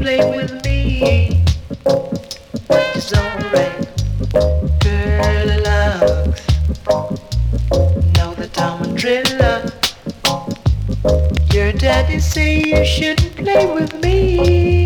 play with me. It's alright, girl love. Know that I'm a thriller. Your daddy say you shouldn't play with me.